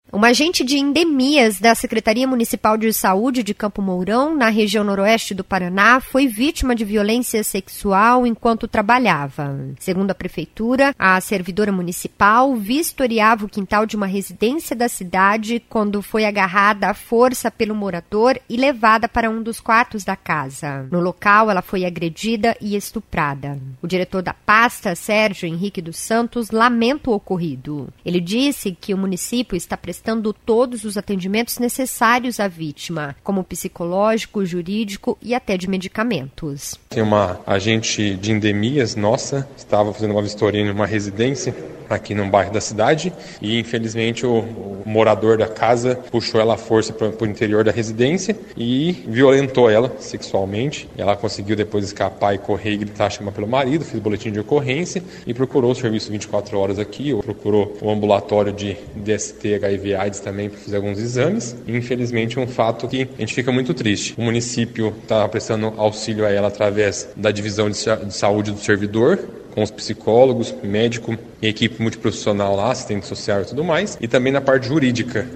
Uma agente de endemias da Secretaria Municipal de Saúde de Campo Mourão, na região noroeste do Paraná, foi vítima de violência sexual enquanto trabalhava. Segundo a prefeitura, a servidora municipal vistoriava o quintal de uma residência da cidade quando foi agarrada à força pelo morador e levada para um dos quartos da casa. No local, ela foi agredida e estuprada. O diretor da pasta, Sérgio Henrique dos Santos, lamenta o ocorrido. Ele disse que o município está prestando todos os atendimentos necessários à vítima, como psicológico, jurídico e até de medicamentos. Tem uma agente de endemias nossa, estava fazendo uma vistoria em uma residência aqui num bairro da cidade e infelizmente o morador da casa puxou ela à força para o interior da residência e violentou ela sexualmente. Ela conseguiu depois escapar e correr e gritar, chamar pelo marido, fez boletim de ocorrência e procurou o serviço 24 horas aqui, procurou o ambulatório de DST, HIV/AIDS também para fazer alguns exames. E, infelizmente é um fato que a gente fica muito triste. O município está prestando auxílio a ela através da divisão de saúde do servidor, com os psicólogos, médico e equipe multiprofissional lá, assistente social e tudo mais, e também na parte jurídica,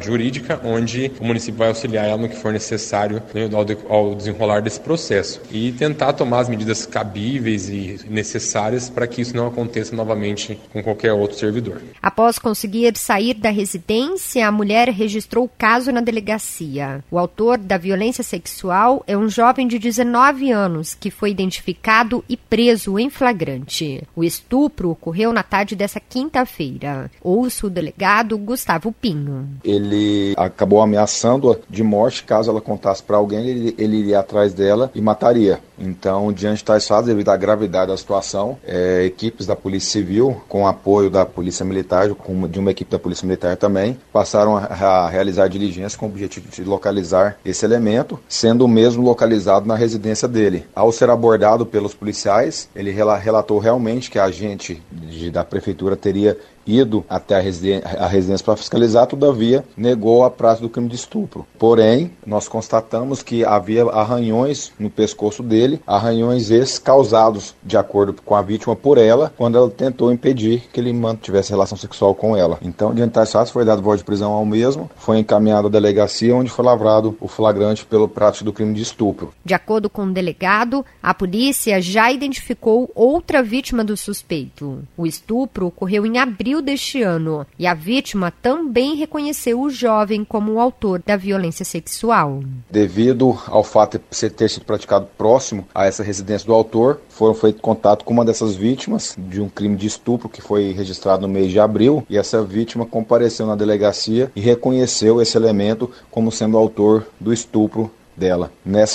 onde o município vai auxiliar ela no que for necessário, né, ao desenrolar desse processo e tentar tomar as medidas cabíveis e necessárias para que isso não aconteça novamente com qualquer outro servidor. Após conseguir sair da residência, a mulher registrou o caso na delegacia. O autor da violência sexual é um jovem de 19 anos que foi identificado e preso em flagrante. O estupro ocorreu na tarde dessa quinta-feira. Ouço o delegado Gustavo Pinho. Ele acabou ameaçando-a de morte caso ela contasse para alguém, ele iria atrás dela e mataria. Então, diante de tais fatos, devido à gravidade da situação, equipes da Polícia Civil, com apoio da Polícia Militar, de uma equipe da Polícia Militar também, passaram a realizar diligências com o objetivo de localizar esse elemento, sendo o mesmo localizado na residência dele. Ao ser abordado pelos policiais, ele relatou realmente que a agente da prefeitura teria ido até a residência para fiscalizar, todavia negou a prática do crime de estupro. Porém, nós constatamos que havia arranhões no pescoço dele, arranhões esses causados, de acordo com a vítima, por ela, quando ela tentou impedir que ele mantivesse relação sexual com ela. Então, diante das fatos, foi dado voz de prisão ao mesmo, foi encaminhado à delegacia, onde foi lavrado o flagrante pelo prático do crime de estupro. De acordo com o delegado, a polícia já identificou outra vítima do suspeito. O estupro ocorreu em abril deste ano e a vítima também reconheceu o jovem como o autor da violência sexual. Devido ao fato de ter sido praticado próximo a essa residência do autor, foi feito contato com uma dessas vítimas de um crime de estupro que foi registrado no mês de abril, e essa vítima compareceu na delegacia e reconheceu esse elemento como sendo o autor do estupro dela. Nessa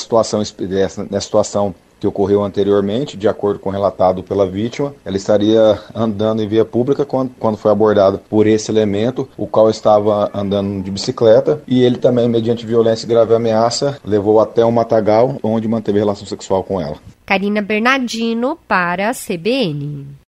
situação que ocorreu anteriormente, de acordo com o relatado pela vítima, ela estaria andando em via pública quando foi abordada por esse elemento, o qual estava andando de bicicleta, e ele também, mediante violência e grave ameaça, levou até um matagal, onde manteve relação sexual com ela. Karina Bernardino para a CBN.